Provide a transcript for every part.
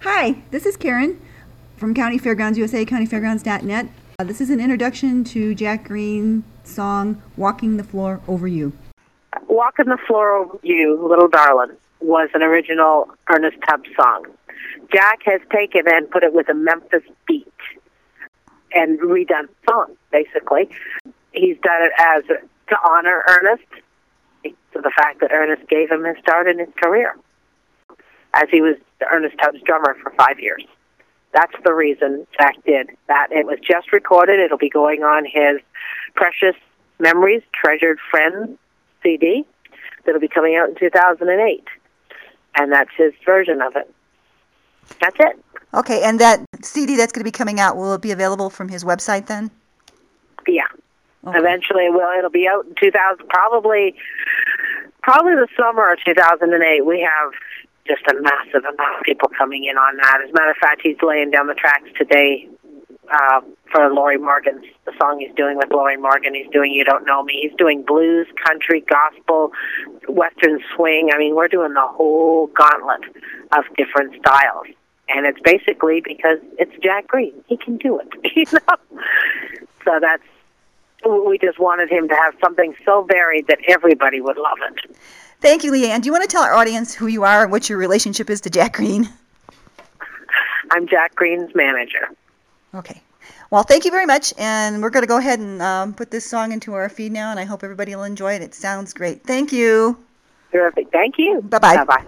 Hi, this is Karen from County Fairgrounds USA, countyfairgrounds.net. This is an introduction to Jack Green's song, Walking the Floor Over You. Walking the Floor Over You, Little Darlin', was an original Ernest Tubbs song. Jack has taken and put it with a Memphis beat and redone the song, basically. He's done it as to honor Ernest, to the fact that Ernest gave him his start in his career, as he was Ernest Tubbs' drummer for 5 years. That's the reason Jack did that. It was just recorded. It'll be going on his Precious Memories, Treasured Friends CD that'll be coming out in 2008. And that's his version of it. That's it. Okay, and that CD that's going to be coming out, will it be available from his website then? Yeah. Okay. Eventually, it'll be out in 2000, probably the summer of 2008. We have just a massive amount of people coming in on that. As a matter of fact, he's laying down the tracks today for Lori Morgan, the song he's doing with Lori Morgan. He's doing You Don't Know Me. He's doing blues, country, gospel, western swing. I mean, we're doing the whole gauntlet of different styles. And it's basically because it's Jack Green. He can do it, you know? So we just wanted him to have something so varied that everybody would love it. Thank you, Leanne. Do you want to tell our audience who you are and what your relationship is to Jack Green? I'm Jack Green's manager. Okay. Well, thank you very much, and we're going to go ahead and put this song into our feed now, and I hope everybody will enjoy it. It sounds great. Thank you. Terrific. Thank you. Bye-bye. Bye-bye.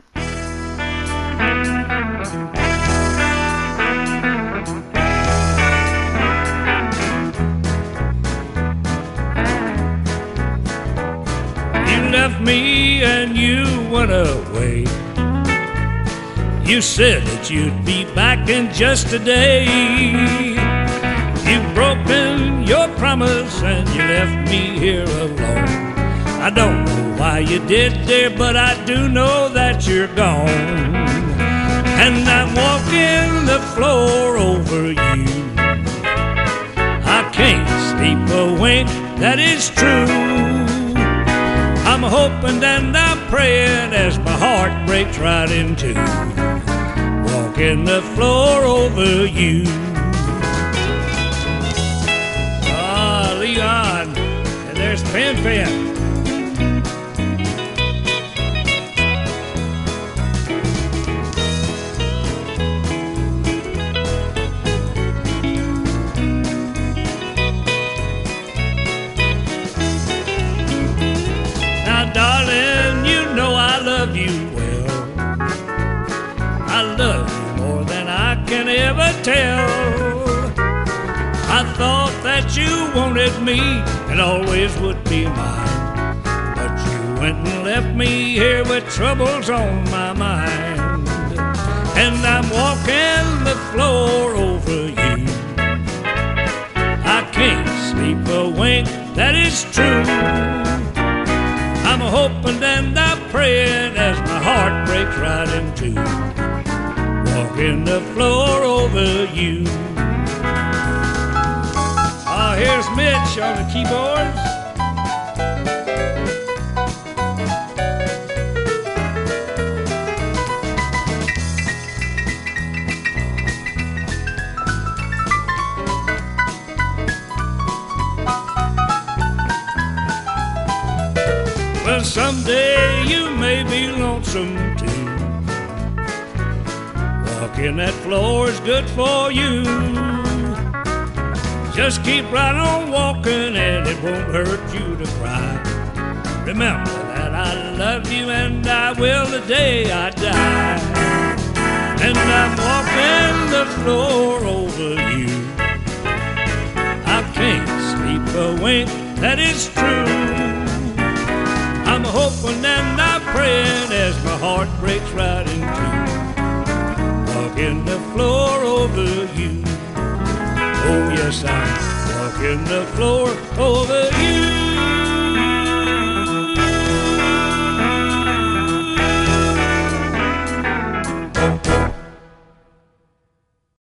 Left me and you went away. You said that you'd be back in just a day. You've broken your promise and you left me here alone. I don't know why you did, dear, but I do know that you're gone. And I'm walking the floor over you. I can't sleep a wink, that is true. I'm hoping and I'm praying as my heart breaks right in two, walking the floor over you. Ah, Leon, and there's Pen. Darling, you know I love you well. I love you more than I can ever tell. I thought that you wanted me and always would be mine, but you went and left me here with troubles on my mind. And I'm walking the floor over you. I can't sleep a wink, that is true. I'm hoping and I'm praying as my heart breaks right in two, walking the floor over you. Ah, here's Mitch on the keyboards. Well, someday you may be lonesome too. Walking that floor is good for you. Just keep right on walking and it won't hurt you to cry. Remember that I love you and I will the day I die. And I'm walking the floor over you. I can't sleep a wink, that is true. I'm hoping and I'm praying as my heart breaks right in two, walking the floor over you. Oh yes, I'm walking the floor over you.